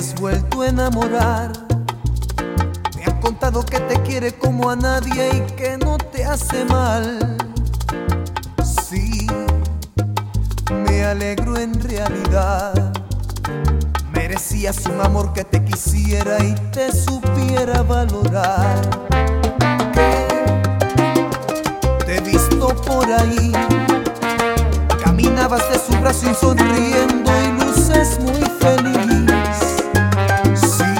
has vuelto a enamorar. Me han contado que te quiere como a nadie y que no te hace mal. Sí, me alegro en realidad. Merecías un amor que te quisiera y te supiera valorar. Te he visto por ahí, caminabas de su brazo y sonriendo y luces muy feliz. Sí,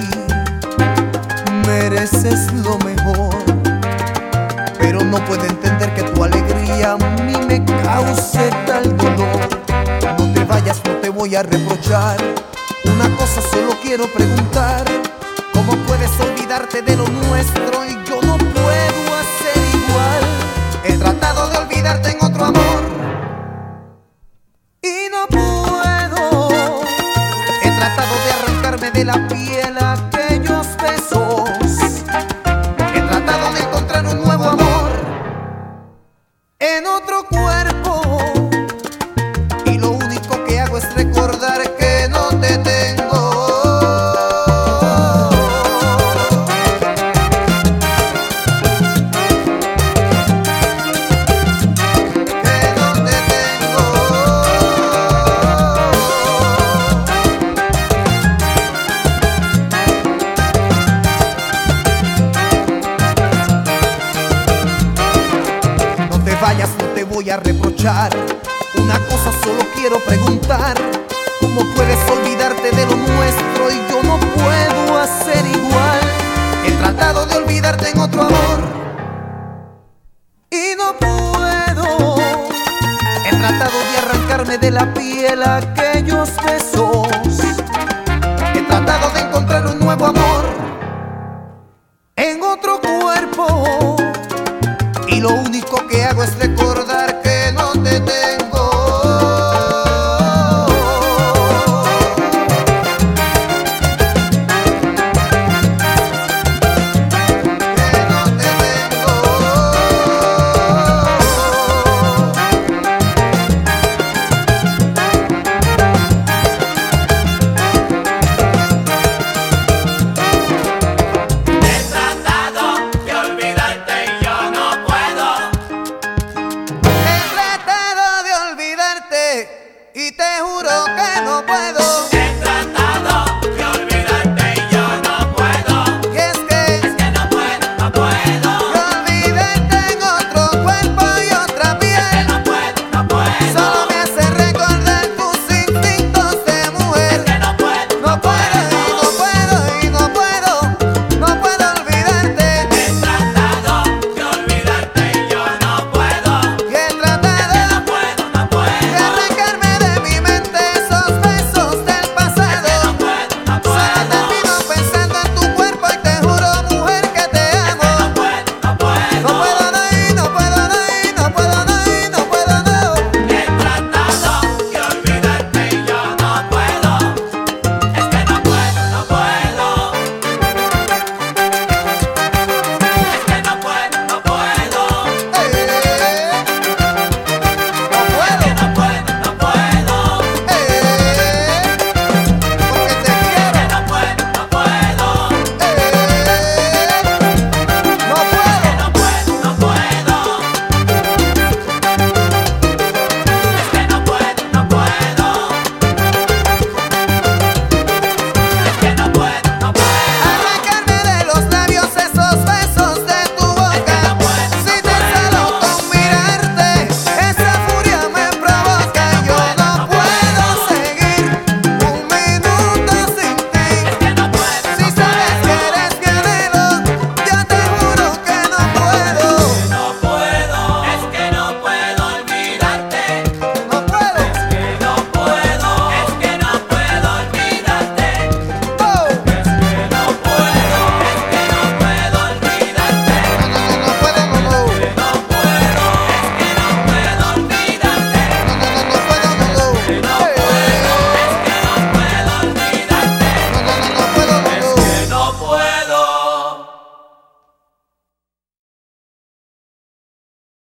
mereces lo mejor, pero no puedo entender que tu alegría a mí me cause tal dolor. No te vayas, no te voy a reprochar. Una cosa solo quiero preguntar: ¿cómo puedes olvidarte de lo nuestro y yo no puedo hacer igual? He tratado de olvidarte en otro amor y no puedo. He tratado de arrancarme de la piel aquellos besos. He tratado de encontrar un nuevo amor en otro cuerpo, y lo único que hago es recordar que no te tengo. No te voy a reprochar. Una cosa solo quiero preguntar: ¿cómo puedes olvidarte de lo nuestro y yo no puedo hacer igual? He tratado de olvidarte en otro amor y no puedo. He tratado de arrancarme de la piel aquellos besos.